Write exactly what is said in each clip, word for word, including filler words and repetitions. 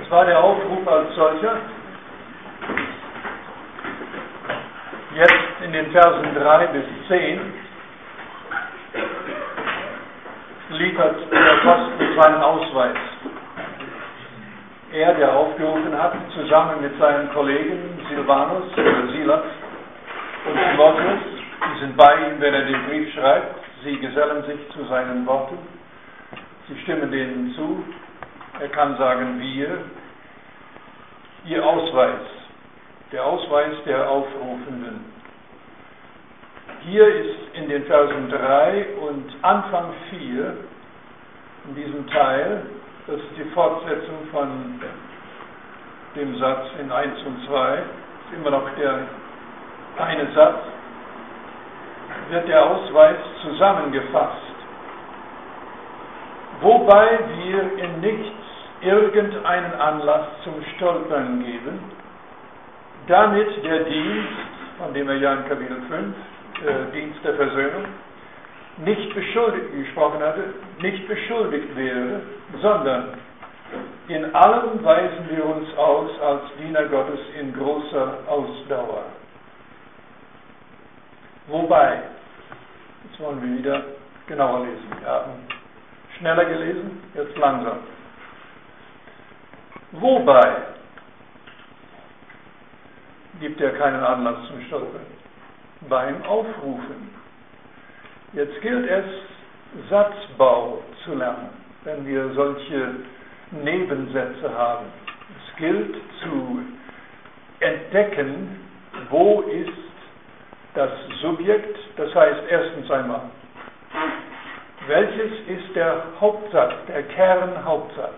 Das war der Aufruf als solcher. Jetzt in den Versen drei bis zehn liefert der Apostel seinen Ausweis. Er, der aufgerufen hat, zusammen mit seinen Kollegen Silvanus oder Silas und Timotheus, die sind bei ihm, wenn er den Brief schreibt. Sie gesellen sich zu seinen Worten. Sie stimmen denen zu. Er kann sagen, wir, ihr Ausweis, der Ausweis der Aufrufenden. Hier ist in den Versen drei und Anfang vier, in diesem Teil, das ist die Fortsetzung von dem Satz in eins und zwei, ist immer noch der eine Satz, wird der Ausweis zusammengefasst, wobei wir in nichts irgendeinen Anlass zum Stolpern geben, damit der Dienst, von dem er ja in Kapitel fünf, äh, Dienst der Versöhnung, nicht beschuldigt gesprochen hatte, nicht beschuldigt wäre, sondern in allem weisen wir uns aus als Diener Gottes in großer Ausdauer. Wobei, jetzt wollen wir wieder genauer lesen. Wir haben schneller gelesen, jetzt langsam. Wobei gibt er keinen Anlass zum Stolpern. Beim Aufrufen. Jetzt gilt es, Satzbau zu lernen, wenn wir solche Nebensätze haben. Es gilt zu entdecken, wo ist das Subjekt, das heißt erstens einmal, welches ist der Hauptsatz, der Kernhauptsatz.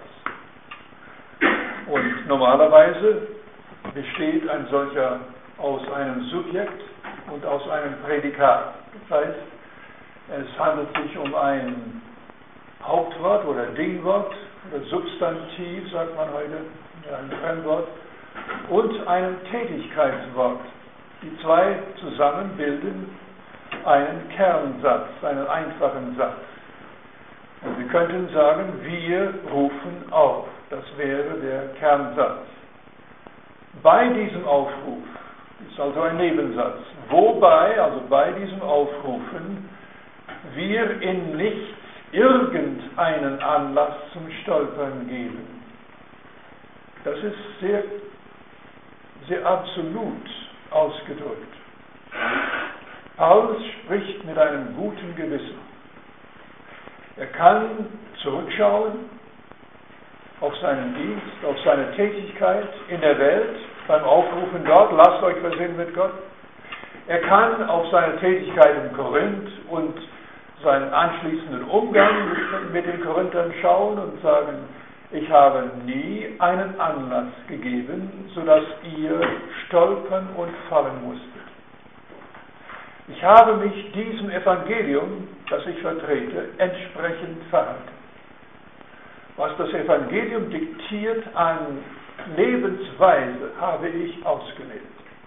Und normalerweise besteht ein solcher aus einem Subjekt und aus einem Prädikat. Das heißt, es handelt sich um ein Hauptwort oder Dingwort oder Substantiv, sagt man heute, ein Fremdwort, und einem Tätigkeitswort. Die zwei zusammen bilden einen Kernsatz, einen einfachen Satz. Und wir könnten sagen, wir rufen auf. Das wäre der Kernsatz. Bei diesem Aufruf ist also ein Nebensatz. Wobei, also bei diesem Aufrufen, wir in nichts irgendeinen Anlass zum Stolpern geben. Das ist sehr, sehr absolut ausgedrückt. Paulus spricht mit einem guten Gewissen. Er kann zurückschauen auf seinen Dienst, auf seine Tätigkeit in der Welt, beim Aufrufen dort, lasst euch versehen mit Gott. Er kann auf seine Tätigkeit in Korinth und seinen anschließenden Umgang mit den Korinthern schauen und sagen, ich habe nie einen Anlass gegeben, sodass ihr stolpern und fallen musstet. Ich habe mich diesem Evangelium, das ich vertrete, entsprechend verhalten. Was das Evangelium diktiert an Lebensweise, habe ich ausgelebt.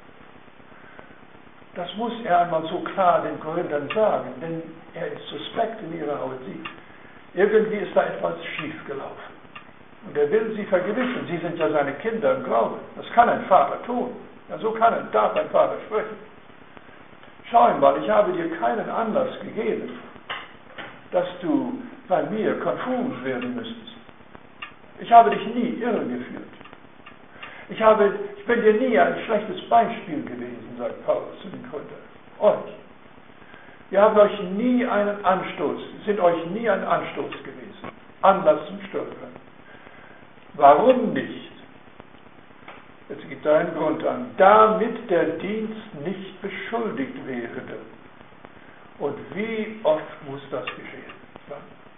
Das muss er einmal so klar den Korinthern sagen, denn er ist suspekt in ihrer Haut. Irgendwie ist da etwas schiefgelaufen. Und er will sie vergewissern. Sie sind ja seine Kinder im Glauben. Das kann ein Vater tun. Ja, so kann ein, darf ein Vater sprechen. Schau einmal, ich habe dir keinen Anlass gegeben, dass du bei mir konfus werden müsstest. Ich habe dich nie irregeführt. Ich, habe, ich bin dir nie ein schlechtes Beispiel gewesen, sagt Paulus zu den Korinthern. Euch. Wir haben euch nie einen Anstoß, sind euch nie ein Anstoß gewesen. Anlass zum Stolpern. Warum nicht? Jetzt gibt er einen Grund an. Damit der Dienst nicht beschuldigt werde. Und wie oft muss das geschehen? Ja.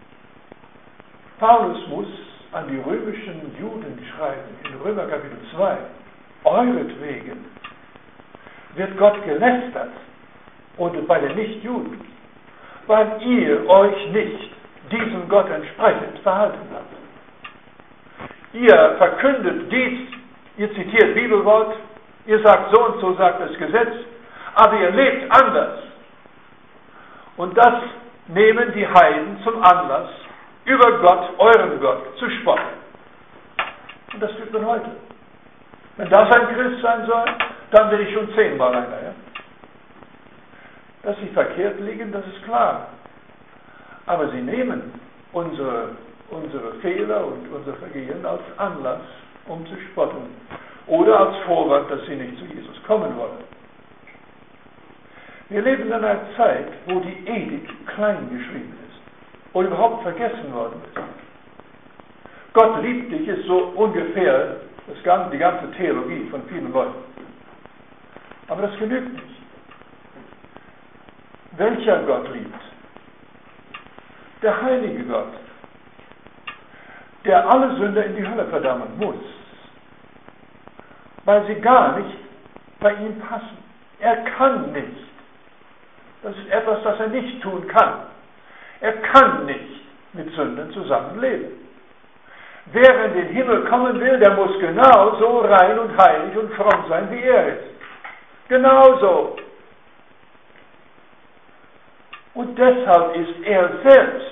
Paulus muss an die römischen Juden schreiben, in Römer Kapitel zwei, euretwegen wird Gott gelästert und bei den Nichtjuden, weil ihr euch nicht diesem Gott entsprechend verhalten habt. Ihr verkündet dies, ihr zitiert Bibelwort, ihr sagt so und so sagt das Gesetz, aber ihr lebt anders. Und das nehmen die Heiden zum Anlass, über Gott, euren Gott, zu spotten. Und das tut man heute. Wenn das ein Christ sein soll, dann bin ich schon zehnmal einer. Ja? Dass sie verkehrt liegen, das ist klar. Aber sie nehmen unsere, unsere Fehler und unser Vergehen als Anlass, um zu spotten. Oder als Vorwand, dass sie nicht zu Jesus kommen wollen. Wir leben in einer Zeit, wo die Ethik klein geschrieben ist oder überhaupt vergessen worden ist. Gott liebt dich ist so ungefähr das ganze, die ganze Theologie von vielen Leuten. Aber das genügt nicht. Welcher Gott liebt? Der heilige Gott, der alle Sünder in die Hölle verdammen muss, weil sie gar nicht bei ihm passen. Er kann nicht. Das ist etwas, das er nicht tun kann. Er kann nicht mit Sündern zusammenleben. Wer in den Himmel kommen will, der muss genauso rein und heilig und fromm sein, wie er ist. Genauso. Und deshalb ist er selbst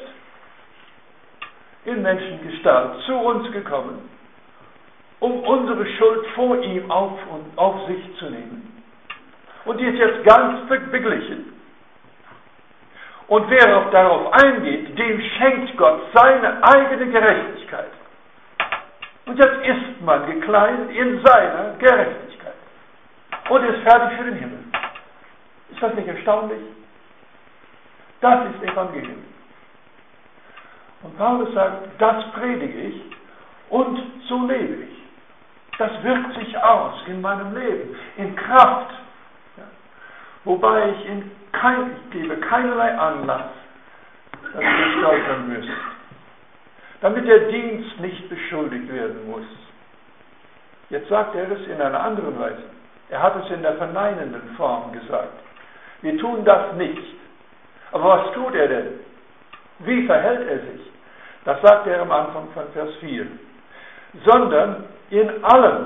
in Menschengestalt zu uns gekommen, um unsere Schuld vor ihm auf, und auf sich zu nehmen. Und die ist jetzt ganz beglichen. Und wer auch darauf eingeht, dem schenkt Gott seine eigene Gerechtigkeit. Und jetzt ist man gekleidet in seiner Gerechtigkeit und ist fertig für den Himmel. Ist das nicht erstaunlich? Das ist Evangelium. Und Paulus sagt, das predige ich und so lebe ich. Das wirkt sich aus in meinem Leben, in Kraft. Ja. Wobei ich, in kein, ich gebe keinerlei Anlass, dass ihr stolpern müsst. Damit der Dienst nicht beschuldigt werden muss. Jetzt sagt er es in einer anderen Weise. Er hat es in der verneinenden Form gesagt. Wir tun das nicht. Aber was tut er denn? Wie verhält er sich? Das sagt er am Anfang von Vers vier. Sondern in allem.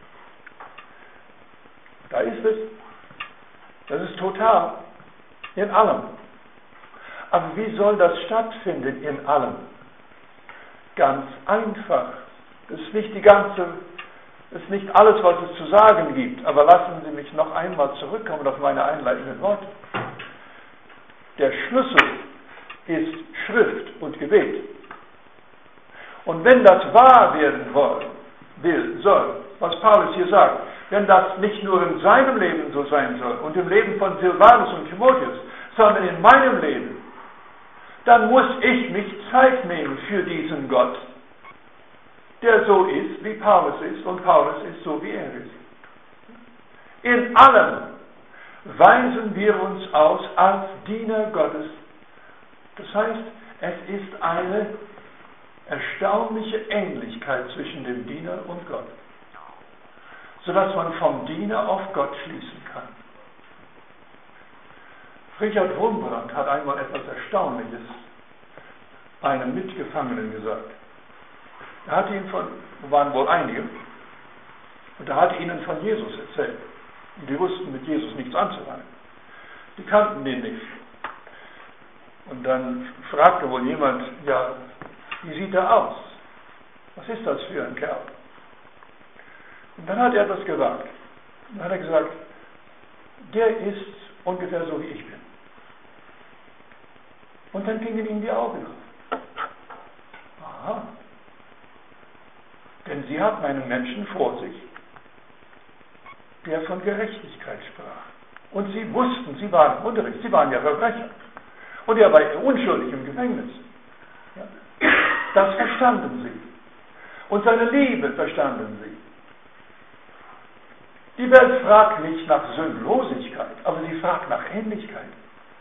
Da ist es. Das ist total. In allem. Aber wie soll das stattfinden in allem? Ganz einfach. Das ist nicht die ganze, das ist nicht alles, was es zu sagen gibt. Aber lassen Sie mich noch einmal zurückkommen auf meine einleitenden Worte. Der Schlüssel ist Schrift und Gebet. Und wenn das wahr werden wollen, will, soll, was Paulus hier sagt, wenn das nicht nur in seinem Leben so sein soll und im Leben von Silvanus und Timotheus, sondern in meinem Leben, dann muss ich mich Zeit nehmen für diesen Gott, der so ist, wie Paulus ist, und Paulus ist so, wie er ist. In allem weisen wir uns aus als Diener Gottes. Das heißt, es ist eine erstaunliche Ähnlichkeit zwischen dem Diener und Gott, sodass man vom Diener auf Gott schließen kann. Richard Wurmbrand hat einmal etwas Erstaunliches einem Mitgefangenen gesagt. Er hatte ihn von, waren wohl einige, und er hatte ihnen von Jesus erzählt. Und die wussten mit Jesus nichts anzufangen. Die kannten den nicht. Und dann fragte wohl jemand, ja, wie sieht er aus? Was ist das für ein Kerl? Und dann hat er etwas gewagt. Dann hat er gesagt, der ist ungefähr so, wie ich bin. Und dann gingen ihm die Augen auf. Aha. Denn sie hatten einen Menschen vor sich, der von Gerechtigkeit sprach. Und sie wussten, sie waren Unterricht, sie waren ja Verbrecher. Und er war unschuldig im Gefängnis. Ja. Das verstanden sie. Und seine Liebe verstanden sie. Die Welt fragt nicht nach Sündlosigkeit, aber sie fragt nach Ähnlichkeit.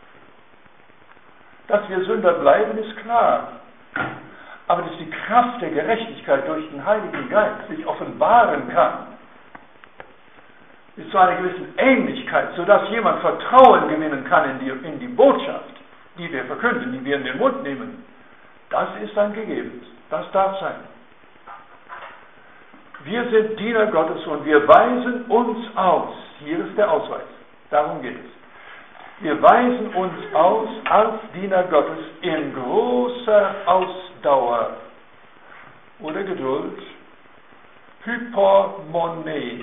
Dass wir Sünder bleiben, ist klar. Aber dass die Kraft der Gerechtigkeit durch den Heiligen Geist sich offenbaren kann, ist zu einer gewissen Ähnlichkeit, sodass jemand Vertrauen gewinnen kann in die, in die Botschaft, die wir verkünden, die wir in den Mund nehmen. Das ist ein Gegebenes. Das darf sein. Wir sind Diener Gottes und wir weisen uns aus. Hier ist der Ausweis. Darum geht es. Wir weisen uns aus als Diener Gottes in großer Ausdauer oder Geduld Hypermone.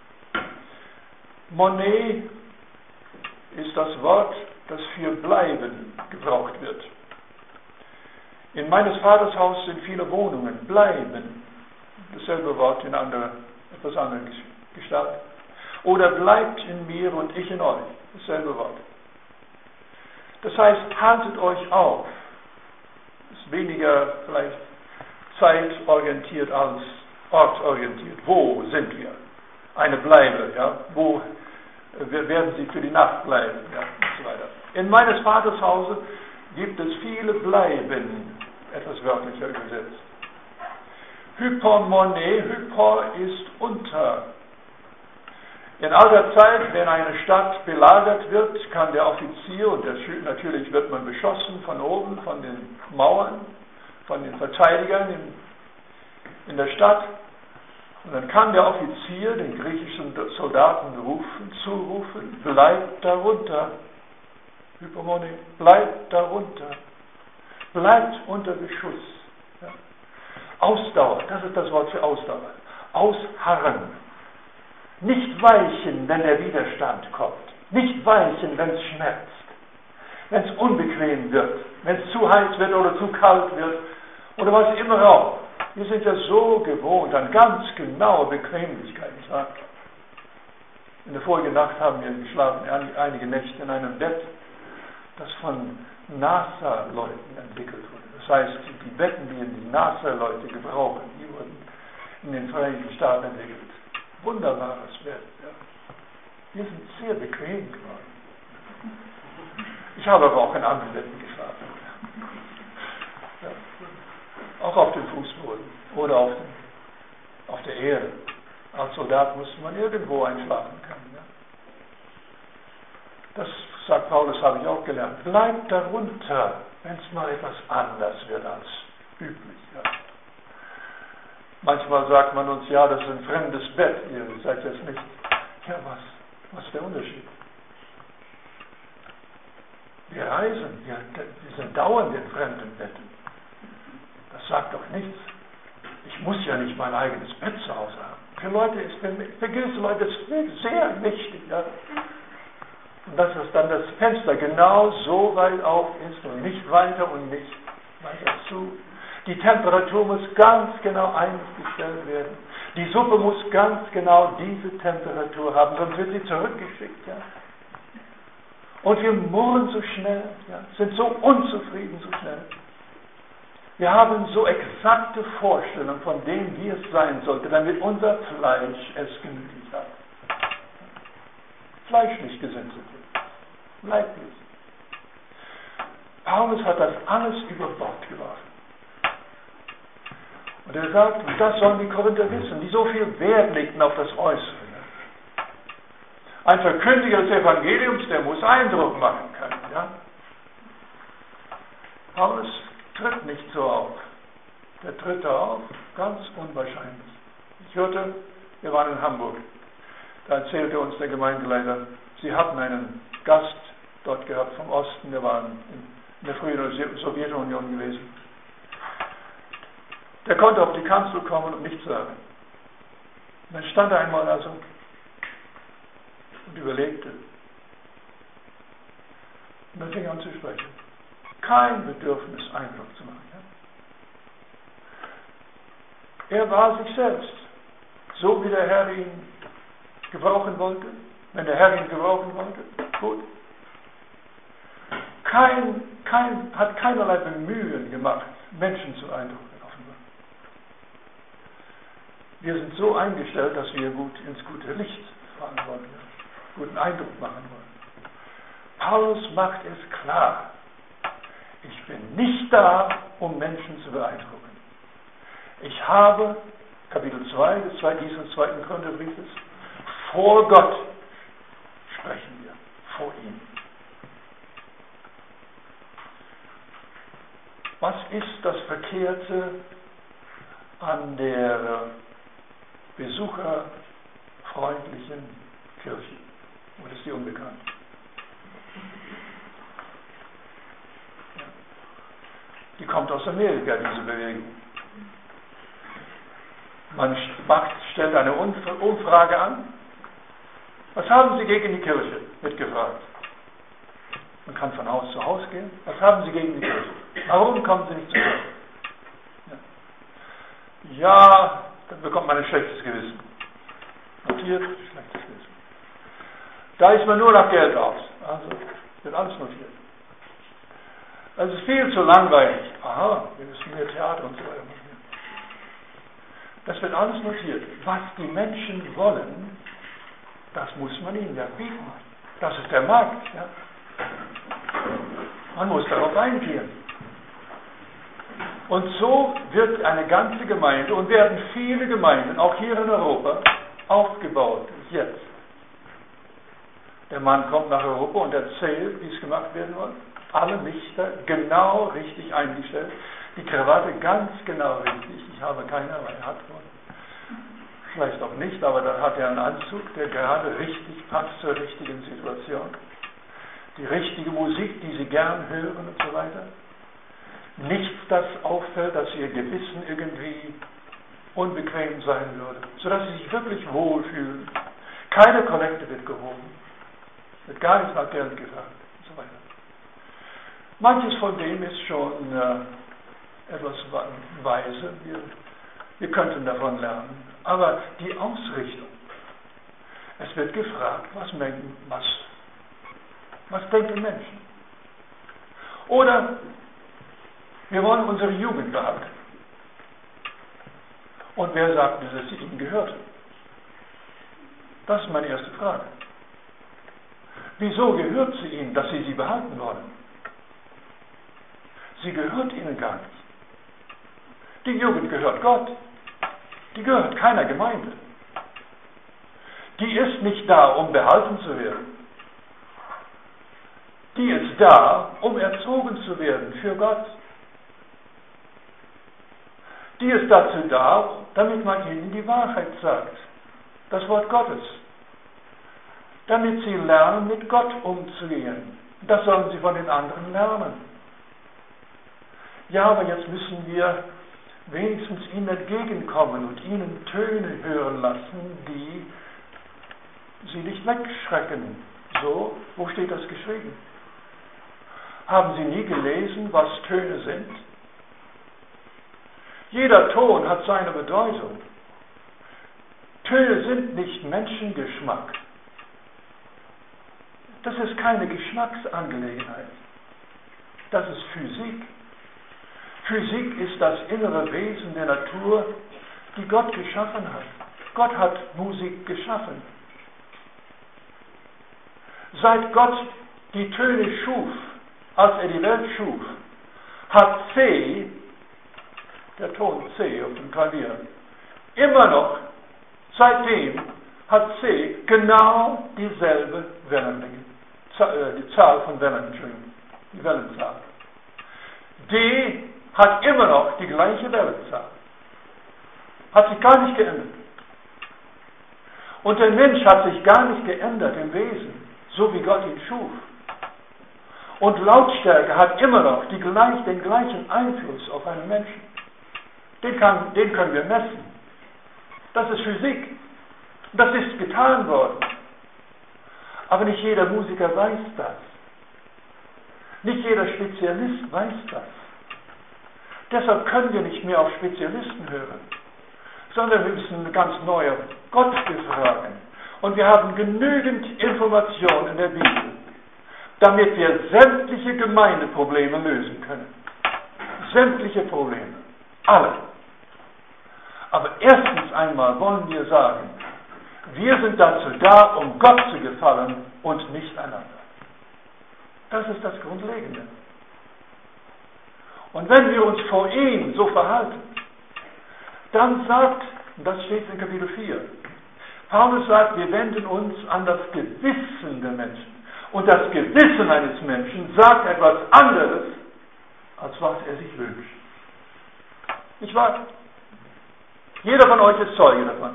Mone ist das Wort, das für bleiben gebraucht wird. In meines Vaters Haus sind viele Wohnungen. Bleiben. Dasselbe Wort in anderer, etwas anderer Gestalt. Oder bleibt in mir und ich in euch. Dasselbe Wort. Das heißt, haltet euch auf. Das ist weniger vielleicht zeitorientiert als ortsorientiert. Wo sind wir? Eine Bleibe, ja? Wo werden sie für die Nacht bleiben? Ja? Und so weiter. In meines Vaters Hause gibt es viele Bleiben, etwas wörtlicher übersetzt. Hypermone, Hyper ist unter. In alter Zeit, wenn eine Stadt belagert wird, kann der Offizier, und der, natürlich wird man beschossen von oben, von den Mauern, von den Verteidigern in, in der Stadt, und dann kann der Offizier den griechischen Soldaten rufen, zurufen, bleibt darunter. Hypermone, bleibt darunter. Bleibt unter Beschuss. Ja. Ausdauer, das ist das Wort für Ausdauer. Ausharren. Nicht weichen, wenn der Widerstand kommt. Nicht weichen, wenn es schmerzt. Wenn es unbequem wird. Wenn es zu heiß wird oder zu kalt wird. Oder was immer auch. Wir sind ja so gewohnt an ganz genaue Bequemlichkeit. Nicht wahr? In der vorigen Nacht haben wir geschlafen, einige Nächte in einem Bett, das von NASA-Leuten entwickelt wurde. Das heißt, die Betten, die die NASA-Leute gebrauchen, die wurden in den Vereinigten Staaten entwickelt. Wunderbares Bett. Ja. Wir sind sehr bequem geworden. Ich habe aber auch in anderen Betten geschlafen. Ja. Auch auf dem Fußboden oder auf, dem, auf der Erde. Als Soldat musste man irgendwo einschlafen können. Ja. Das, sagt Paulus, habe ich auch gelernt. Bleibt darunter, wenn es mal etwas anders wird als üblich. Ja. Manchmal sagt man uns, ja, das ist ein fremdes Bett, ihr seid es nicht. Ja, was? Was ist der Unterschied? Wir reisen, wir, wir sind dauernd in fremden Betten. Das sagt doch nichts. Ich muss ja nicht mein eigenes Bett zu Hause haben. Für Leute ist, für, für gewisse Leute ist es sehr wichtig. Ja? Und dass es dann das Fenster genau so weit auf ist und nicht weiter und nicht weiter zu. Die Temperatur muss ganz genau eingestellt werden. Die Suppe muss ganz genau diese Temperatur haben, sonst wird sie zurückgeschickt. Ja? Und wir murren so schnell, ja? Sind so unzufrieden so schnell. Wir haben so exakte Vorstellungen von dem, wie es sein sollte, damit unser Fleisch es gemütlich hat. Fleischlich gesinnt sind wir. Leiblich. Paulus hat das alles über Bord geworfen. Und er sagt, und das sollen die Korinther wissen, die so viel Wert legten auf das Äußere. Ein Verkündiger des Evangeliums, der muss Eindruck machen können. Ja? Paulus tritt nicht so auf. Der tritt da auf, ganz unwahrscheinlich. Ich hörte, wir waren in Hamburg, da erzählte uns der Gemeindeleiter, sie hatten einen Gast dort gehabt vom Osten, der war in der früheren Sowjetunion gewesen. Der konnte auf die Kanzel kommen und nichts sagen. Und dann stand er einmal also und überlegte. Und dann fing er an zu sprechen. Kein Bedürfnis, Eindruck zu machen. Ja? Er war sich selbst, so wie der Herr ihn gebrauchen wollte. Wenn der Herr ihn gebrauchen wollte, gut. Kein, kein, hat keinerlei Bemühen gemacht, Menschen zu beeindrucken. Wir sind so eingestellt, dass wir gut ins gute Licht fahren wollen, guten Eindruck machen wollen. Paulus macht es klar. Ich bin nicht da, um Menschen zu beeindrucken. Ich habe, Kapitel zwei des dieses zweiten Korintherbriefes, vor Gott sprechen wir, vor ihm. Was ist das Verkehrte an der besucherfreundlichen Kirche? Oder ist die unbekannt? Ja. Die kommt aus Amerika, diese Bewegung. Man macht, stellt eine Umfrage an. Was haben Sie gegen die Kirche? Wird gefragt. Man kann von Haus zu Haus gehen. Was haben Sie gegen die Kirche? Warum kommen Sie nicht zur Kirche? Ja. ja, dann bekommt man ein schlechtes Gewissen. Notiert, schlechtes Gewissen. Da ist man nur nach Geld aus. Also wird alles notiert. Also es ist viel zu langweilig. Aha, wir müssen mehr Theater und so weiter machen. Das wird alles notiert. Was die Menschen wollen, das muss man ihnen ja bieten. Das ist der Markt. Ja. Man muss darauf eingehen. Und so wird eine ganze Gemeinde und werden viele Gemeinden, auch hier in Europa, aufgebaut. Jetzt. Der Mann kommt nach Europa und erzählt, wie es gemacht werden soll. Alle Lichter genau richtig eingestellt. Die Krawatte ganz genau richtig. Ich habe keine, aber er hat wohl. Vielleicht auch nicht, aber dann hat er einen Anzug, der gerade richtig passt zur richtigen Situation. Die richtige Musik, die Sie gern hören und so weiter. Nichts, das auffällt, dass Ihr Gewissen irgendwie unbequem sein würde, sodass Sie sich wirklich wohlfühlen. Keine Kollekte wird gehoben, wird gar nichts nach Geld gefragt und so weiter. Manches von dem ist schon äh, etwas weise, wir, wir könnten davon lernen, aber die Ausrichtung, es wird gefragt, was, mengen, was, was denken Menschen? Oder wir wollen unsere Jugend behalten. Und wer sagt mir, dass sie ihnen gehört? Das ist meine erste Frage. Wieso gehört sie ihnen, dass sie sie behalten wollen? Sie gehört ihnen gar nicht. Die Jugend gehört Gott. Die gehört keiner Gemeinde. Die ist nicht da, um behalten zu werden. Die ist da, um erzogen zu werden für Gott. Die ist dazu da, damit man ihnen die Wahrheit sagt. Das Wort Gottes. Damit sie lernen, mit Gott umzugehen. Das sollen sie von den anderen lernen. Ja, aber jetzt müssen wir wenigstens ihnen entgegenkommen und ihnen Töne hören lassen, die sie nicht wegschrecken. So, wo steht das geschrieben? Haben Sie nie gelesen, was Töne sind? Jeder Ton hat seine Bedeutung. Töne sind nicht Menschengeschmack. Das ist keine Geschmacksangelegenheit. Das ist Physik. Physik ist das innere Wesen der Natur, die Gott geschaffen hat. Gott hat Musik geschaffen. Seit Gott die Töne schuf, als er die Welt schuf, hat C, der Ton C auf dem Klavier, immer noch, seitdem hat C genau dieselbe Wellenlänge, die Zahl von Wellen, Entschuldigung, die Wellenzahl. D hat immer noch die gleiche Wellenzahl. Hat sich gar nicht geändert. Und der Mensch hat sich gar nicht geändert im Wesen, so wie Gott ihn schuf. Und Lautstärke hat immer noch die gleich, den gleichen Einfluss auf einen Menschen. Den, kann, den können wir messen. Das ist Physik. Das ist getan worden. Aber nicht jeder Musiker weiß das. Nicht jeder Spezialist weiß das. Deshalb können wir nicht mehr auf Spezialisten hören, sondern wir müssen ganz neu auf Gott befragen. Und wir haben genügend Informationen in der Bibel, damit wir sämtliche Gemeindeprobleme lösen können. Sämtliche Probleme. Alle. Aber erstens einmal wollen wir sagen, wir sind dazu da, um Gott zu gefallen und nicht einander. Das ist das Grundlegende. Und wenn wir uns vor ihm so verhalten, dann sagt, und das steht in Kapitel vier, Paulus sagt, wir wenden uns an das Gewissen der Menschen. Und das Gewissen eines Menschen sagt etwas anderes, als was er sich wünscht. Nicht wahr? Jeder von euch ist Zeuge davon.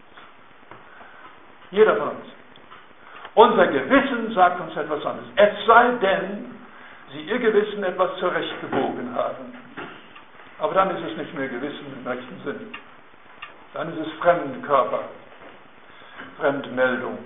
Jeder von uns. Unser Gewissen sagt uns etwas anderes. Es sei denn, sie ihr Gewissen etwas zurechtgebogen haben. Aber dann ist es nicht mehr Gewissen im rechten Sinn. Dann ist es Fremdkörper, Fremdmeldung.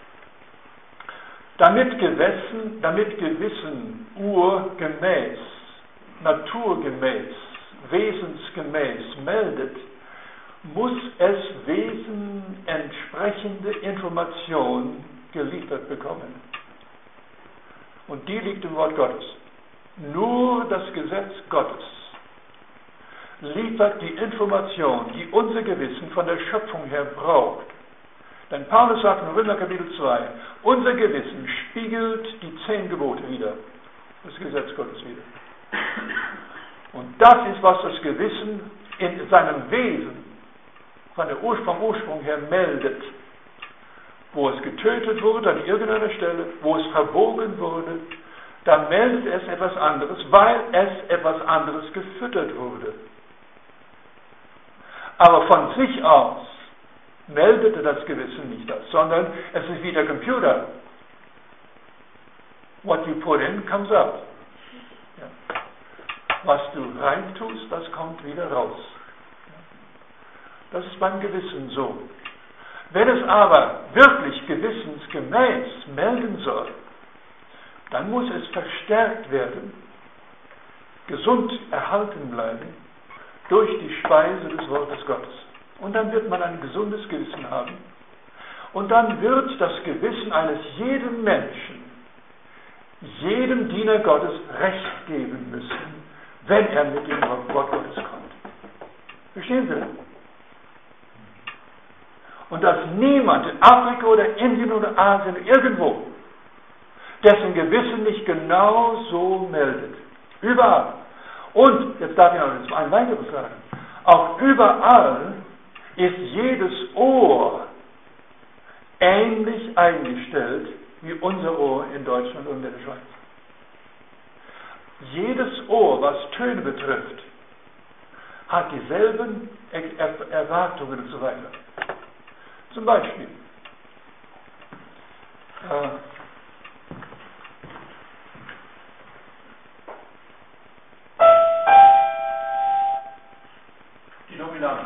Damit Gewissen, damit Gewissen urgemäß, naturgemäß, wesensgemäß meldet, muss es wesenentsprechende Information geliefert bekommen. Und die liegt im Wort Gottes. Nur das Gesetz Gottes liefert die Information, die unser Gewissen von der Schöpfung her braucht. Denn Paulus sagt in Römer Kapitel zwei, unser Gewissen spiegelt die zehn Gebote wider, das Gesetz Gottes wider. Und das ist, was das Gewissen in seinem Wesen von der Ursprung, vom Ursprung her meldet. Wo es getötet wurde an irgendeiner Stelle, wo es verbogen wurde, da meldet es etwas anderes, weil es etwas anderes gefüttert wurde. Aber von sich aus meldete das Gewissen nicht das, sondern es ist wie der Computer. What you put in comes out. Ja. Was du reintust, das kommt wieder raus. Das ist beim Gewissen so. Wenn es aber wirklich gewissensgemäß melden soll, dann muss es verstärkt werden, gesund erhalten bleiben durch die Speise des Wortes Gottes. Und dann wird man ein gesundes Gewissen haben. Und dann wird das Gewissen eines jeden Menschen, jedem Diener Gottes Recht geben müssen, wenn er mit dem Wort Gottes kommt. Verstehen Sie das? Und dass niemand in Afrika oder Indien oder Asien irgendwo dessen Gewissen nicht genau so meldet. Überall. Und, jetzt darf ich noch ein weiteres sagen, auch überall ist jedes Ohr ähnlich eingestellt wie unser Ohr in Deutschland und in der Schweiz. Jedes Ohr, was Töne betrifft, hat dieselben er Erwartungen und so weiter. Zum Beispiel, äh, die Dominante.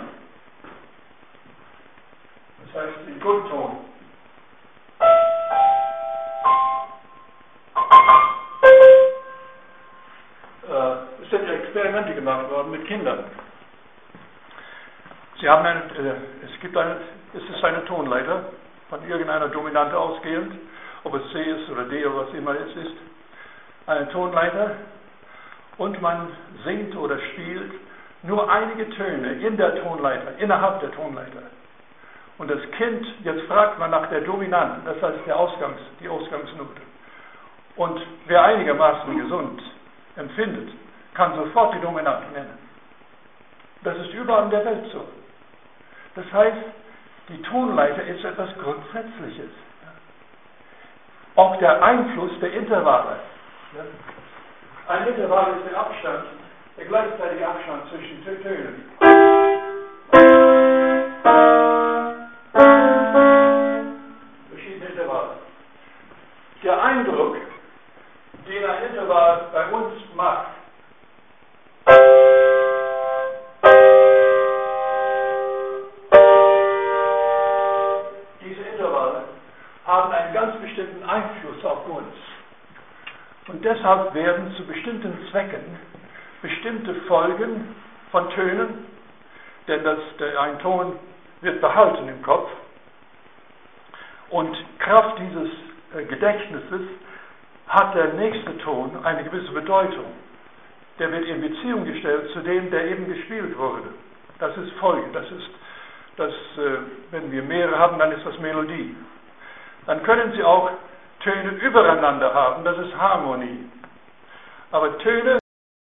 Das heißt, den Grundton. Äh, es sind ja Experimente gemacht worden mit Kindern. Sie haben eine, äh, es gibt eine, es ist eine Tonleiter von irgendeiner Dominante ausgehend, ob es C ist oder D oder was immer es ist, eine Tonleiter, und man singt oder spielt nur einige Töne in der Tonleiter, innerhalb der Tonleiter. Und das Kind, jetzt fragt man nach der Dominanten, das heißt der Ausgangs, die Ausgangsnote. Und wer einigermaßen gesund empfindet, kann sofort die Dominanten nennen. Das ist überall in der Welt so. Das heißt, die Tonleiter ist etwas Grundsätzliches. Auch der Einfluss der Intervalle. Ein Intervall ist der Abstand, der gleichzeitige Abstand zwischen Tönen. Verschiedene Intervalle. Der Eindruck, den ein Intervall bei uns macht, haben einen ganz bestimmten Einfluss auf uns. Und deshalb werden zu bestimmten Zwecken bestimmte Folgen von Tönen, denn das, der, ein Ton wird behalten im Kopf, und Kraft dieses äh, Gedächtnisses hat der nächste Ton eine gewisse Bedeutung. Der wird in Beziehung gestellt zu dem, der eben gespielt wurde. Das ist Folge. Das ist, das, äh, wenn wir mehrere haben, dann ist das Melodie. Dann können Sie auch Töne übereinander haben, das ist Harmonie. Aber Töne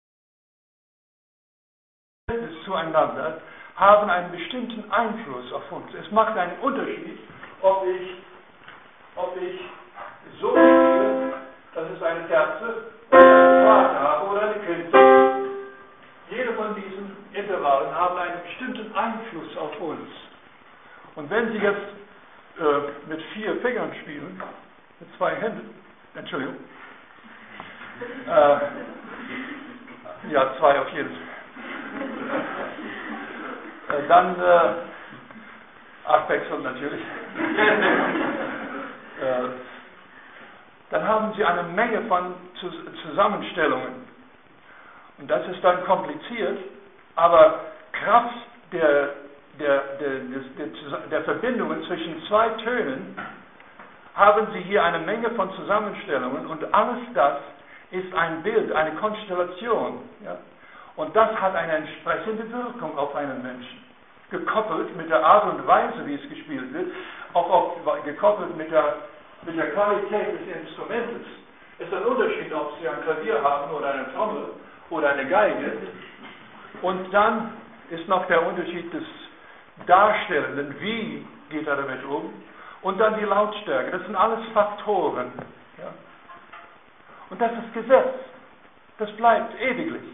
zueinander haben einen bestimmten Einfluss auf uns. Es macht einen Unterschied, ob ich, ob ich so spiele, das ist eine Terze, oder eine Quarte habe oder eine Quinte. Jede von diesen Intervallen haben einen bestimmten Einfluss auf uns. Und wenn Sie jetzt äh, mit vier Fingern spielen, mit zwei Händen, Entschuldigung, äh, ja, zwei auf jeden Fall, äh, dann, äh, abwechselnd natürlich, äh, dann haben Sie eine Menge von Zusammenstellungen. Und das ist dann kompliziert, aber Kraft der, der, der, der, der Verbindungen zwischen zwei Tönen haben Sie hier eine Menge von Zusammenstellungen und alles das ist ein Bild, eine Konstellation. Ja? Und das hat eine entsprechende Wirkung auf einen Menschen. Gekoppelt mit der Art und Weise, wie es gespielt wird, auch auf, gekoppelt mit der, mit der Qualität des Instrumentes. Es ist ein Unterschied, ob Sie ein Klavier haben oder eine Trommel oder eine Geige. Und dann ist noch der Unterschied des Darstellenden, wie geht er damit um, und dann die Lautstärke. Das sind alles Faktoren. Ja? Und das ist Gesetz. Das bleibt ewiglich.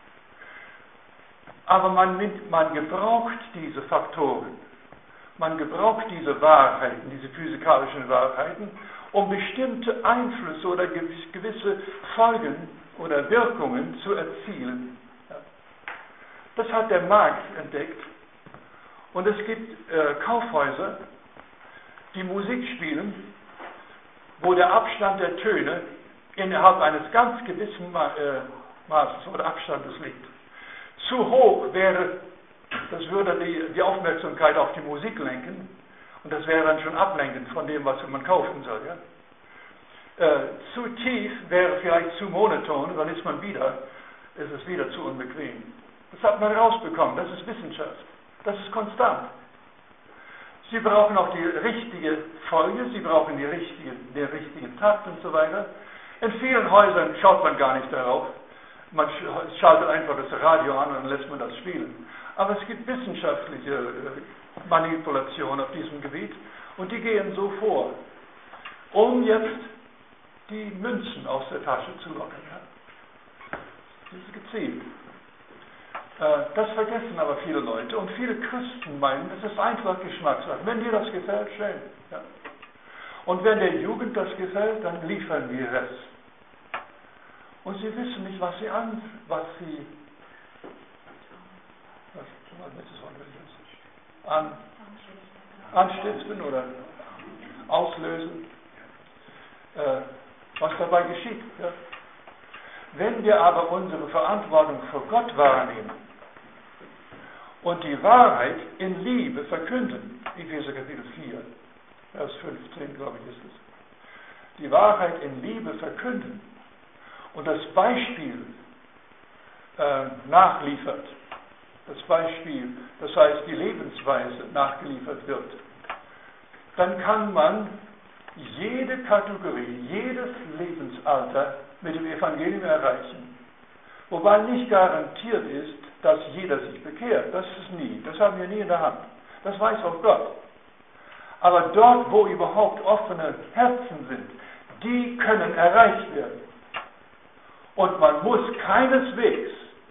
Aber man, nimmt, man gebraucht diese Faktoren. Man gebraucht diese Wahrheiten, diese physikalischen Wahrheiten, um bestimmte Einflüsse oder gewisse Folgen oder Wirkungen zu erzielen. Ja. Das hat der Markt entdeckt. Und es gibt äh, Kaufhäuser, die Musik spielen, wo der Abstand der Töne innerhalb eines ganz gewissen Ma äh, Maßes oder Abstandes liegt. Zu hoch wäre, das würde die, die Aufmerksamkeit auf die Musik lenken und das wäre dann schon ablenkend von dem, was man kaufen soll. Ja? Äh, zu tief wäre vielleicht zu monoton, dann ist man wieder, ist es wieder zu unbequem. Das hat man rausbekommen, das ist Wissenschaft, das ist konstant. Sie brauchen auch die richtige Folge, Sie brauchen die richtige, den richtigen Takt und so weiter. In vielen Häusern schaut man gar nicht darauf. Man schaltet einfach das Radio an und dann lässt man das spielen. Aber es gibt wissenschaftliche Manipulationen auf diesem Gebiet und die gehen so vor, um jetzt die Münzen aus der Tasche zu locken. Ja? Das ist gezielt. Das vergessen aber viele Leute und viele Christen meinen, das ist einfach Geschmackssache. Wenn dir das gefällt, schön. Ja. Und wenn der Jugend das gefällt, dann liefern wir es. Und sie wissen nicht, was sie an, was sie was, an, anstiften oder auslösen, äh, was dabei geschieht. Ja. Wenn wir aber unsere Verantwortung vor Gott wahrnehmen und die Wahrheit in Liebe verkünden, Epheser Kapitel vier, Vers fünfzehn, glaube ich, ist es, die Wahrheit in Liebe verkünden und das Beispiel äh, nachliefert, das Beispiel, das heißt die Lebensweise nachgeliefert wird, dann kann man jede Kategorie, jedes Lebensalter mit dem Evangelium erreichen. Wobei nicht garantiert ist, dass jeder sich bekehrt. Das ist nie. Das haben wir nie in der Hand. Das weiß auch Gott. Aber dort, wo überhaupt offene Herzen sind, die können erreicht werden. Und man muss keineswegs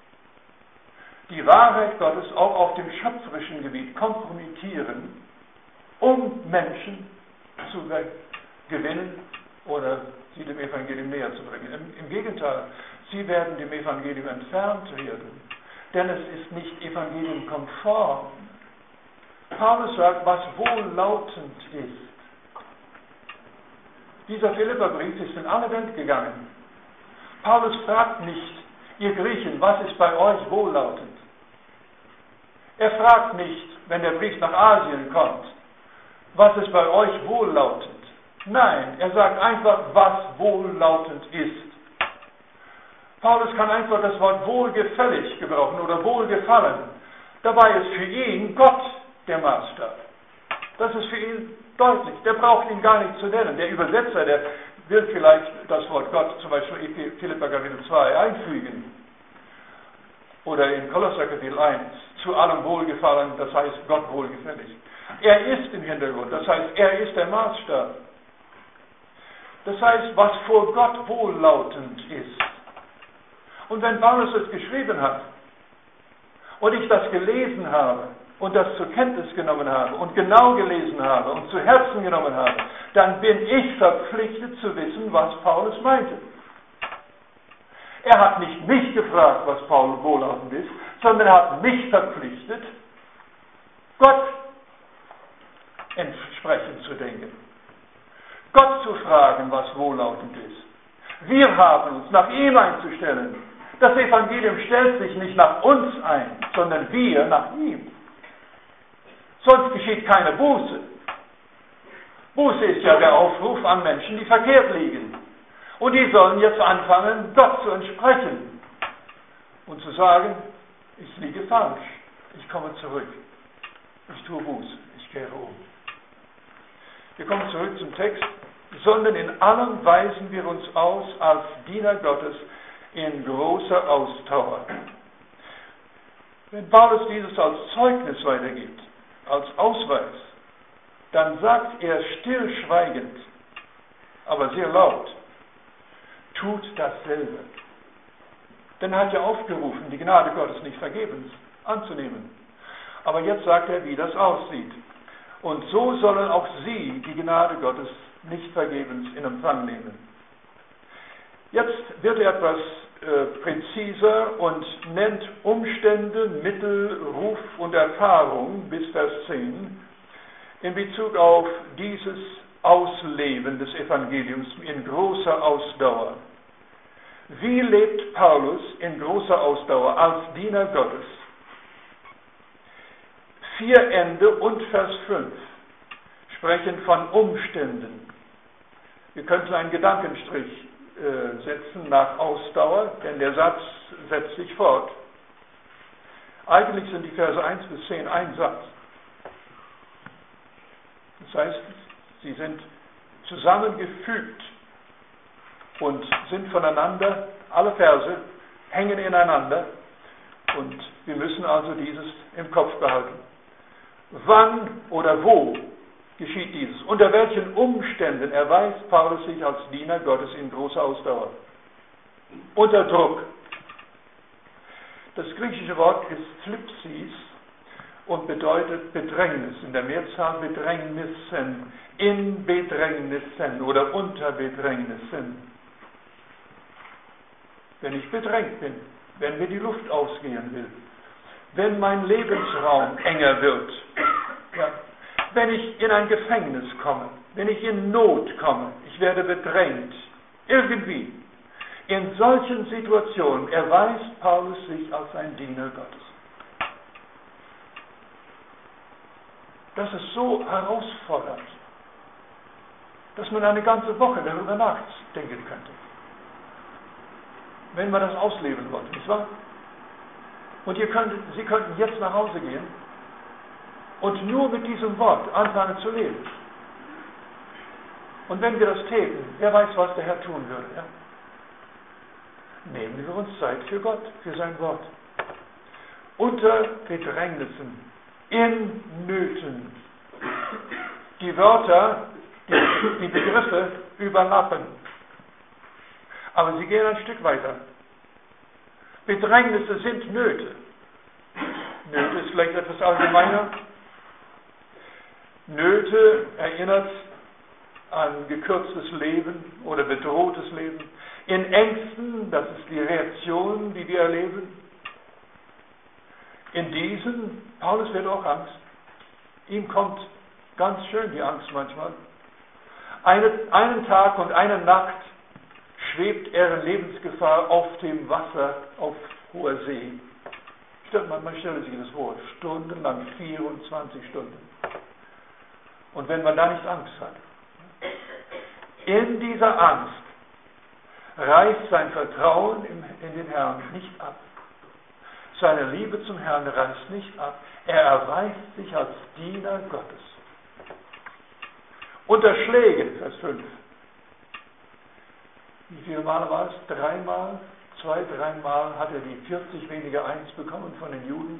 die Wahrheit Gottes auch auf dem schöpferischen Gebiet kompromittieren, um Menschen zu gewinnen oder sie dem Evangelium näher zu bringen. Im, Im Gegenteil, sie werden dem Evangelium entfernt werden, denn es ist nicht evangeliumkonform. Paulus sagt, was wohllautend ist. Dieser Philipperbrief ist in alle Welt gegangen. Paulus fragt nicht, ihr Griechen, was ist bei euch wohllautend? Er fragt nicht, wenn der Brief nach Asien kommt, was ist bei euch wohllautend? Nein, er sagt einfach, was wohllautend ist. Paulus kann einfach das Wort wohlgefällig gebrauchen oder wohlgefallen. Dabei ist für ihn Gott der Maßstab. Das ist für ihn deutlich. Der braucht ihn gar nicht zu nennen. Der Übersetzer, der will vielleicht das Wort Gott, zum Beispiel in Philipper Kapitel zwei, einfügen. Oder in Kolosser Kapitel eins. Zu allem Wohlgefallen, das heißt Gott wohlgefällig. Er ist im Hintergrund, das heißt, er ist der Maßstab. Das heißt, was vor Gott wohllautend ist. Und wenn Paulus es geschrieben hat und ich das gelesen habe und das zur Kenntnis genommen habe und genau gelesen habe und zu Herzen genommen habe, dann bin ich verpflichtet zu wissen, was Paulus meinte. Er hat nicht mich gefragt, was Paulus wohllautend ist, sondern er hat mich verpflichtet, Gott entsprechend zu denken. Gott zu fragen, was wohllautend ist. Wir haben uns nach ihm einzustellen. Das Evangelium stellt sich nicht nach uns ein, sondern wir nach ihm. Sonst geschieht keine Buße. Buße ist ja der Aufruf an Menschen, die verkehrt liegen. Und die sollen jetzt anfangen, Gott zu entsprechen. Und zu sagen, ich liege falsch, ich komme zurück, ich tue Buße, ich kehre um. Wir kommen zurück zum Text, sondern in allem weisen wir uns aus als Diener Gottes in großer Ausdauer. Wenn Paulus dieses als Zeugnis weitergibt, als Ausweis, dann sagt er stillschweigend, aber sehr laut, tut dasselbe. Denn er hat ja aufgerufen, die Gnade Gottes nicht vergebens anzunehmen. Aber jetzt sagt er, wie das aussieht. Und so sollen auch sie die Gnade Gottes nicht vergebens in Empfang nehmen. Jetzt wird er etwas äh, präziser und nennt Umstände, Mittel, Ruf und Erfahrung bis Vers zehn in Bezug auf dieses Ausleben des Evangeliums in großer Ausdauer. Wie lebt Paulus in großer Ausdauer als Diener Gottes? Vier Ende und Vers fünf sprechen von Umständen. Wir könnten einen Gedankenstrich äh, setzen nach Ausdauer, denn der Satz setzt sich fort. Eigentlich sind die Verse eins bis zehn ein Satz. Das heißt, sie sind zusammengefügt und sind voneinander, alle Verse hängen ineinander und wir müssen also dieses im Kopf behalten. Wann oder wo geschieht dieses? Unter welchen Umständen erweist Paulus sich als Diener Gottes in großer Ausdauer? Unter Druck. Das griechische Wort ist Thlipsis und bedeutet Bedrängnis, in der Mehrzahl Bedrängnissen, in Bedrängnissen oder unter Bedrängnissen. Wenn ich bedrängt bin, wenn mir die Luft ausgehen will, wenn mein Lebensraum enger wird, ja, wenn ich in ein Gefängnis komme, wenn ich in Not komme, ich werde bedrängt, irgendwie. In solchen Situationen erweist Paulus sich als ein Diener Gottes. Das ist so herausfordernd, dass man eine ganze Woche darüber nachdenken könnte. Wenn man das ausleben wollte, nicht wahr? Und ihr könnt, Sie könnten jetzt nach Hause gehen und nur mit diesem Wort anfangen zu leben. Und wenn wir das täten, wer weiß, was der Herr tun würde. Ja? Nehmen wir uns Zeit für Gott, für sein Wort. Unter Bedrängnissen, in Nöten. Die Wörter, die, die Begriffe überlappen. Aber sie gehen ein Stück weiter. Bedrängnisse sind Nöte. Nöte ist vielleicht etwas allgemeiner. Nöte erinnert an gekürztes Leben oder bedrohtes Leben. In Ängsten, das ist die Reaktion, die wir erleben. In diesen, Paulus wird auch Angst. Ihm kommt ganz schön die Angst manchmal. Eine, einen Tag und eine Nacht schwebt er in Lebensgefahr auf dem Wasser auf hoher See. Man, man stelle sich das vor, stundenlang, vierundzwanzig Stunden. Und wenn man da nicht Angst hat, in dieser Angst reißt sein Vertrauen in, in den Herrn nicht ab. Seine Liebe zum Herrn reißt nicht ab. Er erweist sich als Diener Gottes. Unter Schlägen, Vers fünf. Wie viele Male war es? Dreimal? Zwei, dreimal hat er die vierzig weniger eins bekommen von den Juden.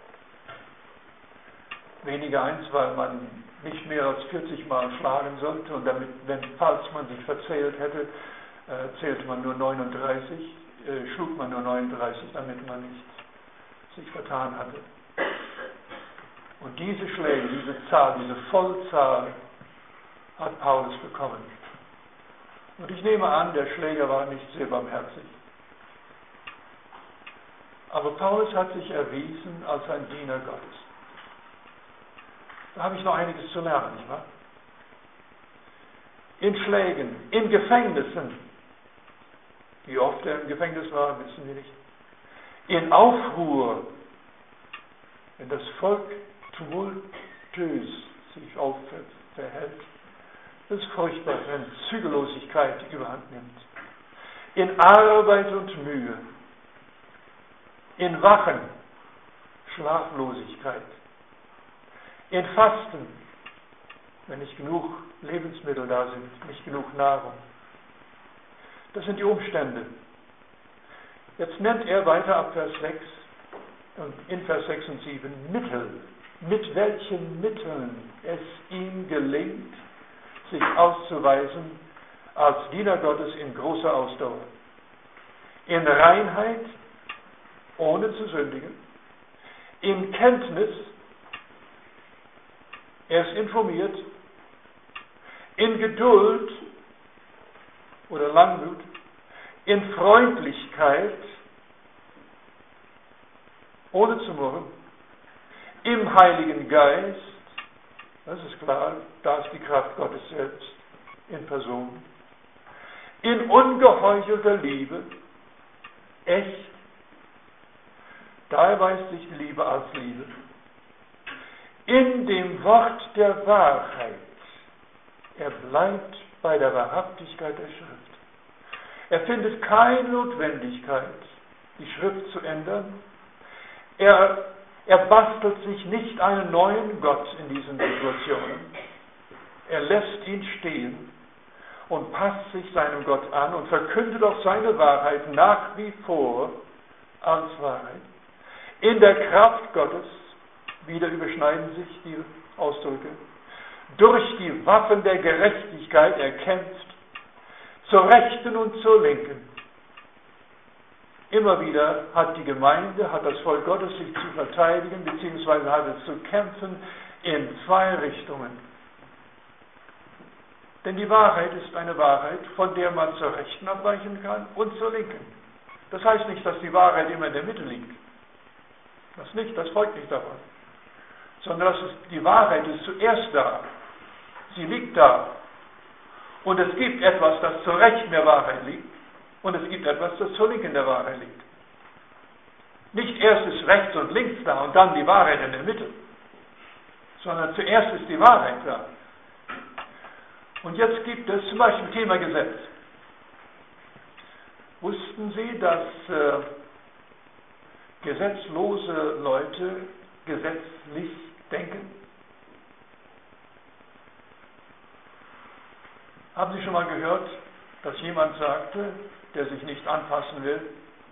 Weniger eins, weil man nicht mehr als vierzig Mal schlagen sollte und damit, wenn, falls man sich verzählt hätte, äh, zählte man nur neununddreißig, äh, schlug man nur neununddreißig, damit man nicht sich vertan hatte. Und diese Schläge, diese Zahl, diese Vollzahl hat Paulus bekommen. Und ich nehme an, der Schläger war nicht sehr barmherzig. Aber Paulus hat sich erwiesen als ein Diener Gottes. Da habe ich noch einiges zu lernen, nicht wahr? In Schlägen, in Gefängnissen. Wie oft er im Gefängnis war, wissen wir nicht. In Aufruhr, wenn das Volk tumultös sich aufhält, verhält. Das ist furchtbar, wenn Zügellosigkeit die Überhand nimmt. In Arbeit und Mühe. In Wachen, Schlaflosigkeit. In Fasten, wenn nicht genug Lebensmittel da sind, nicht genug Nahrung. Das sind die Umstände. Jetzt nennt er weiter ab Vers sechs und in Vers sechs und sieben Mittel, mit welchen Mitteln es ihm gelingt, sich auszuweisen als Diener Gottes in großer Ausdauer. In Reinheit, ohne zu sündigen. In Kenntnis, er ist informiert. In Geduld oder Langmut. In Freundlichkeit, ohne zu murren. Im Heiligen Geist, das ist klar, da ist die Kraft Gottes selbst in Person. In ungeheuchelter Liebe, echt, da erweist sich die Liebe als Liebe. In dem Wort der Wahrheit, er bleibt bei der Wahrhaftigkeit der Schrift. Er findet keine Notwendigkeit, die Schrift zu ändern. Er, er bastelt sich nicht einen neuen Gott in diesen Situationen. Er lässt ihn stehen und passt sich seinem Gott an und verkündet auch seine Wahrheit nach wie vor als Wahrheit. In der Kraft Gottes, wieder überschneiden sich die Ausdrücke, durch die Waffen der Gerechtigkeit er kämpft, zur Rechten und zur Linken. Immer wieder hat die Gemeinde, hat das Volk Gottes sich zu verteidigen, beziehungsweise hat es zu kämpfen in zwei Richtungen. Denn die Wahrheit ist eine Wahrheit, von der man zur Rechten abweichen kann und zur Linken. Das heißt nicht, dass die Wahrheit immer in der Mitte liegt. Das nicht, das folgt nicht davon. Sondern dass es, die Wahrheit ist zuerst da. Sie liegt da. Und es gibt etwas, das zur Rechten der Wahrheit liegt. Und es gibt etwas, das zur Linken der Wahrheit liegt. Nicht erst ist rechts und links da und dann die Wahrheit in der Mitte. Sondern zuerst ist die Wahrheit da. Und jetzt gibt es zum Beispiel Thema Gesetz. Wussten Sie, dass äh, gesetzlose Leute gesetzlich denken? Haben Sie schon mal gehört, dass jemand sagte, der sich nicht anpassen will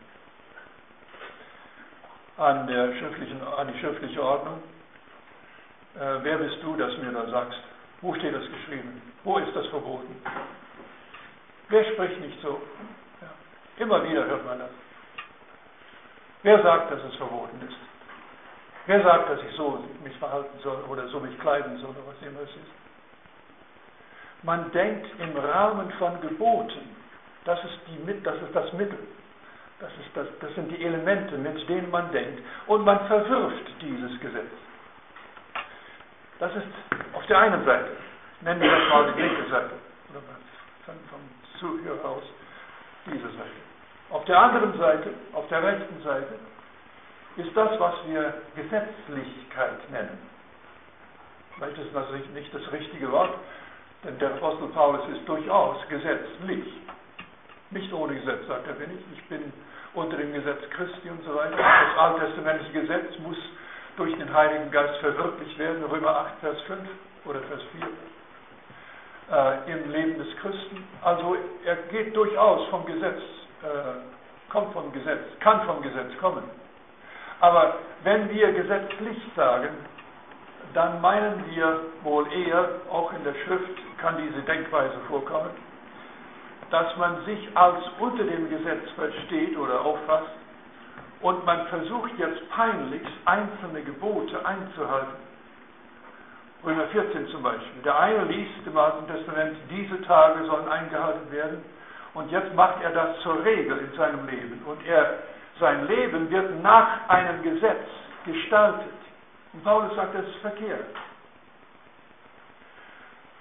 an, der schriftlichen, an die schriftliche Ordnung? Äh, wer bist du, dass du mir da sagst? Wo steht das geschrieben? Wo ist das verboten? Wer spricht nicht so? Ja. Immer wieder hört man das. Wer sagt, dass es verboten ist? Wer sagt, dass ich so mich verhalten soll oder so mich kleiden soll oder was immer es ist? Man denkt im Rahmen von Geboten. Das ist, die, das, ist das Mittel. Das, ist das, das sind die Elemente, mit denen man denkt. Und man verwirft dieses Gesetz. Das ist auf der einen Seite. Nennen wir das mal die linke Seite. Oder von, vom Zuhörer aus diese Seite. Auf der anderen Seite, auf der rechten Seite, ist das, was wir Gesetzlichkeit nennen. Vielleicht ist das nicht das richtige Wort, denn der Apostel Paulus ist durchaus gesetzlich. Nicht ohne Gesetz, sagt er, bin ich. Ich bin unter dem Gesetz Christi und so weiter. Das alttestamentliche Gesetz muss durch den Heiligen Geist verwirklicht werden. Römer acht, Vers fünf oder Vers vier. Äh, Im Leben des Christen. Also er geht durchaus vom Gesetz, äh, kommt vom Gesetz, kann vom Gesetz kommen. Aber wenn wir gesetzlich sagen, dann meinen wir wohl eher, auch in der Schrift kann diese Denkweise vorkommen, dass man sich als unter dem Gesetz versteht oder auffasst und man versucht jetzt peinlichst einzelne Gebote einzuhalten. Römer vierzehn zum Beispiel. Der eine liest im Alten Testament, diese Tage sollen eingehalten werden und jetzt macht er das zur Regel in seinem Leben und er, sein Leben wird nach einem Gesetz gestaltet. Und Paulus sagt, das ist verkehrt.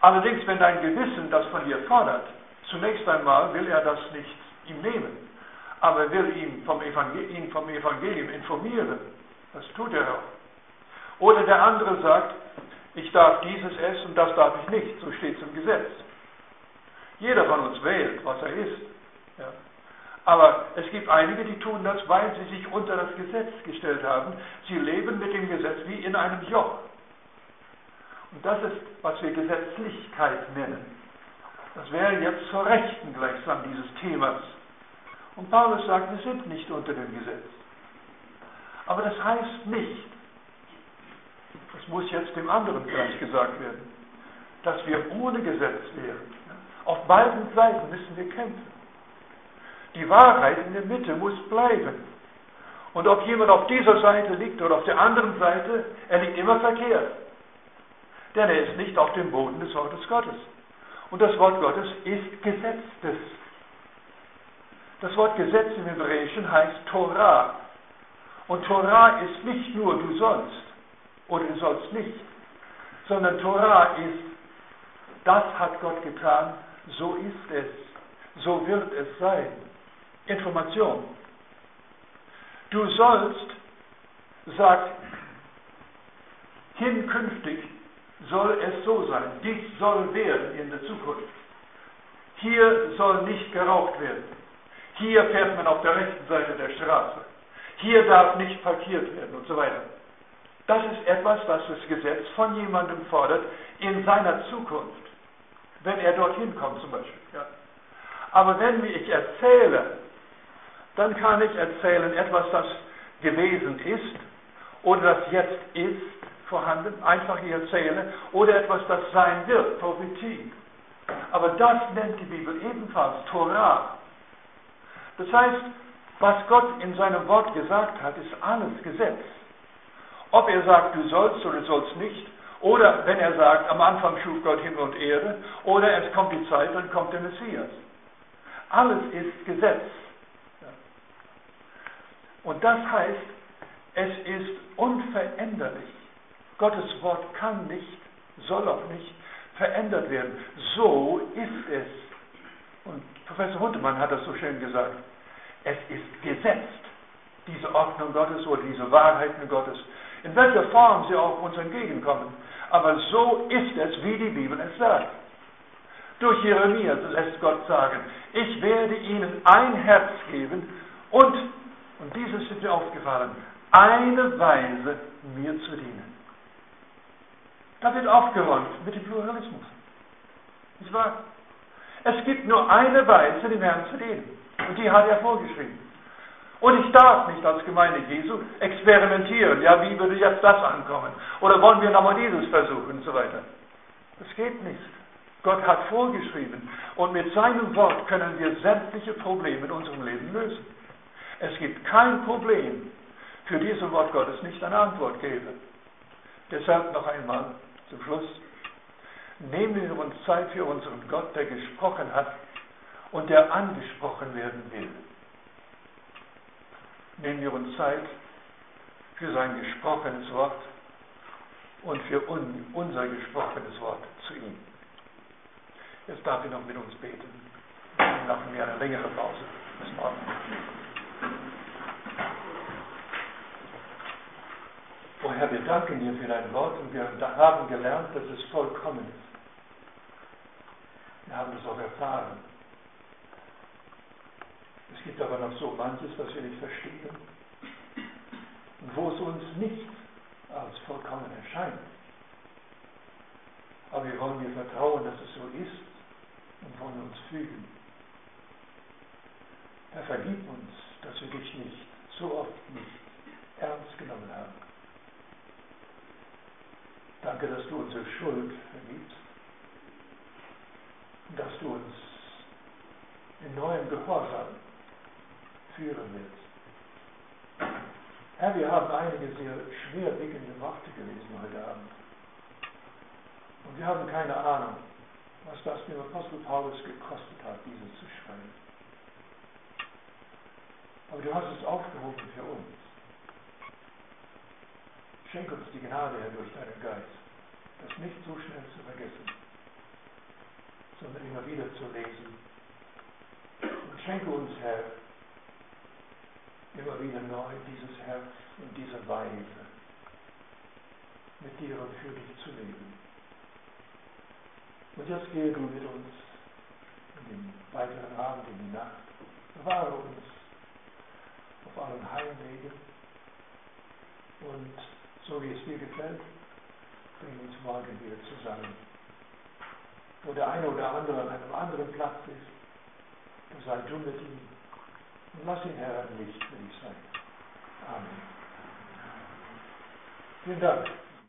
Allerdings, wenn dein Gewissen das von dir fordert, zunächst einmal will er das nicht ihm nehmen, aber er will ihn vom, Evangel- ihn vom Evangelium informieren. Das tut er auch. Oder der andere sagt, ich darf dieses essen, das darf ich nicht, so steht es im Gesetz. Jeder von uns wählt, was er isst. Ja. Aber es gibt einige, die tun das, weil sie sich unter das Gesetz gestellt haben. Sie leben mit dem Gesetz wie in einem Joch. Und das ist, was wir Gesetzlichkeit nennen. Das wäre jetzt zur Rechten gleichsam dieses Themas. Und Paulus sagt, wir sind nicht unter dem Gesetz. Aber das heißt nicht, das muss jetzt dem anderen gleich gesagt werden, dass wir ohne Gesetz wären. Auf beiden Seiten müssen wir kämpfen. Die Wahrheit in der Mitte muss bleiben. Und ob jemand auf dieser Seite liegt oder auf der anderen Seite, er liegt immer verkehrt. Denn er ist nicht auf dem Boden des Wortes Gottes. Und das Wort Gottes ist Gesetztes. Das Wort Gesetz im Hebräischen heißt Torah. Und Torah ist nicht nur du sollst oder du sollst nicht, sondern Torah ist, das hat Gott getan, so ist es, so wird es sein. Information. Du sollst, sagt, hinkünftig soll es so sein, dies soll werden in der Zukunft. Hier soll nicht geraucht werden. Hier fährt man auf der rechten Seite der Straße. Hier darf nicht parkiert werden und so weiter. Das ist etwas, was das Gesetz von jemandem fordert in seiner Zukunft, wenn er dorthin kommt zum Beispiel. Ja. Aber wenn ich erzähle, dann kann ich erzählen etwas, das gewesen ist oder das jetzt ist vorhanden, einfach ich erzähle, oder etwas, das sein wird, Prophetie. Aber das nennt die Bibel ebenfalls Torah. Das heißt, was Gott in seinem Wort gesagt hat, ist alles Gesetz. Ob er sagt, du sollst oder du sollst nicht, oder wenn er sagt, am Anfang schuf Gott Himmel und Erde, oder es kommt die Zeit, dann kommt der Messias. Alles ist Gesetz. Und das heißt, es ist unveränderlich. Gottes Wort kann nicht, soll auch nicht verändert werden. So ist es. Und Professor Huntemann hat das so schön gesagt. Es ist gesetzt, diese Ordnung Gottes oder diese Wahrheiten Gottes, in welcher Form sie auch uns entgegenkommen. Aber so ist es, wie die Bibel es sagt. Durch Jeremia lässt Gott sagen, ich werde ihnen ein Herz geben und, und dieses ist mir aufgefallen, eine Weise, mir zu dienen. Da wird aufgeräumt mit dem Pluralismus. Nicht wahr? Es gibt nur eine Weise, dem Herrn zu dienen. Und die hat er vorgeschrieben. Und ich darf nicht als Gemeinde Jesu experimentieren. Ja, wie würde jetzt das ankommen? Oder wollen wir nochmal dieses versuchen und so weiter. Das geht nicht. Gott hat vorgeschrieben. Und mit seinem Wort können wir sämtliche Probleme in unserem Leben lösen. Es gibt kein Problem, für dieses Wort Gottes nicht eine Antwort gäbe. Deshalb noch einmal zum Schluss. Nehmen wir uns Zeit für unseren Gott, der gesprochen hat und der angesprochen werden will. Nehmen wir uns Zeit für sein gesprochenes Wort und für un, unser gesprochenes Wort zu ihm. Jetzt darf ich noch mit uns beten. Dann machen wir eine längere Pause. Bis morgen. Oh Herr, wir danken dir für dein Wort und wir haben gelernt, dass es vollkommen ist. Wir haben das auch erfahren. Es gibt aber noch so manches, was wir nicht verstehen und wo es uns nicht als vollkommen erscheint. Aber wir wollen dir vertrauen, dass es so ist und wollen uns fügen. Herr, vergib uns, dass wir dich nicht, so oft nicht, ernst genommen haben. Danke, dass du unsere Schuld vergibst und dass du uns in neuem Gehorsam führen willst. Herr, wir haben einige sehr schwerwiegende Worte gelesen heute Abend. Und wir haben keine Ahnung, was das dem Apostel Paulus gekostet hat, dieses zu schreiben. Aber du hast es aufgehoben für uns. Schenk uns die Gnade, Herr, durch deinen Geist, das nicht so schnell zu vergessen sondern immer wieder zu lesen. Und schenke uns, Herr, immer wieder neu dieses Herz und diese Weise, mit dir und für dich zu leben. Und jetzt gehe du mit uns in den weiteren Abend, in die Nacht. Bewahre uns auf allen Heimwegen und so wie es dir gefällt, bring uns morgen wieder zusammen. Wo der eine oder andere an einem anderen Platz ist, so sei du mit ihm und lass ihn, Herr, ein Licht für dich sein. Amen. Vielen Dank.